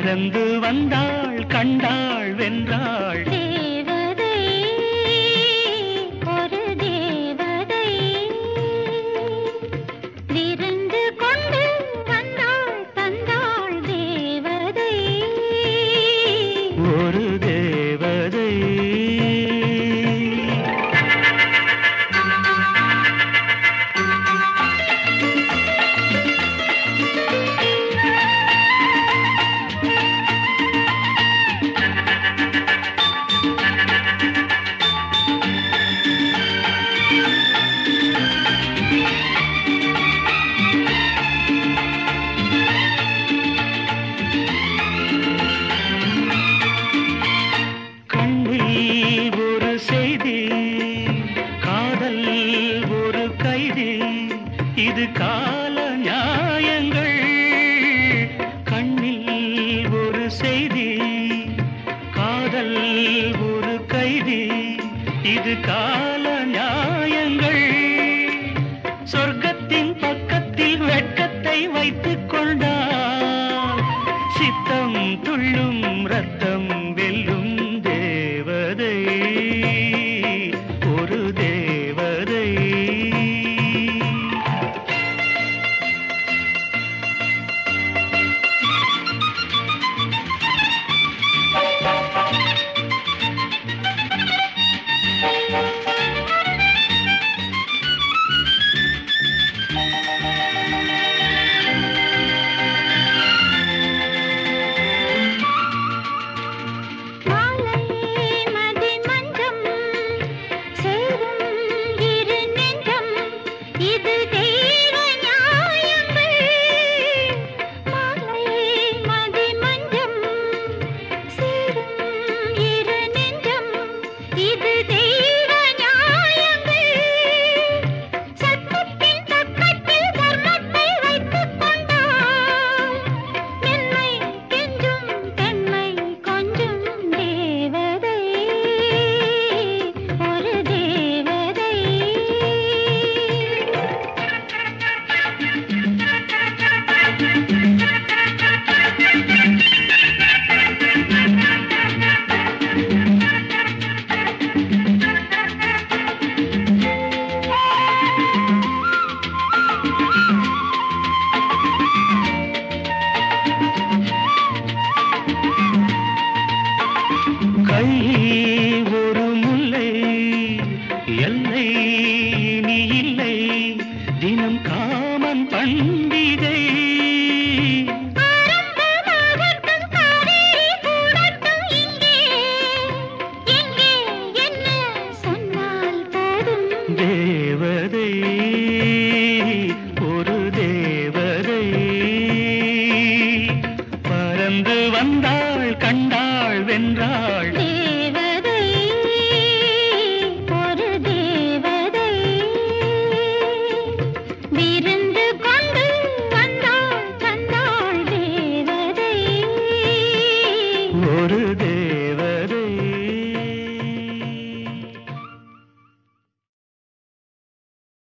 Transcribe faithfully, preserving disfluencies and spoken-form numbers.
பறந்து வந்தாள், கண்டாள், வென்றாள். தேவதை, ஒரு தேவதை, விருந்து கொண்டு வந்தாள், தந்தாள். தேவதை, ஒரு தேவதை. ஒரு செய்தி, காதல் ஒரு கைதி, இது கால நியாயங்கள். கண்ணில் ஒரு செய்தி, காதல் ஒரு கைதி, இது கால நியாயங்கள். சொர்க்கத்தின் பக்கத்தில் வெட்கத்தை வைத்துக் கொண்டால் சித்தம் துள்ளும், ரத்தம் வெல்லும். ஒரு தேவதை. கை ஒரு முல்லை, எல்லை நீ இல்லை, தினம் காமன் பண்டிகை. தேவதை, ஒரு தேவதை, பறந்து வந்தாள், கண்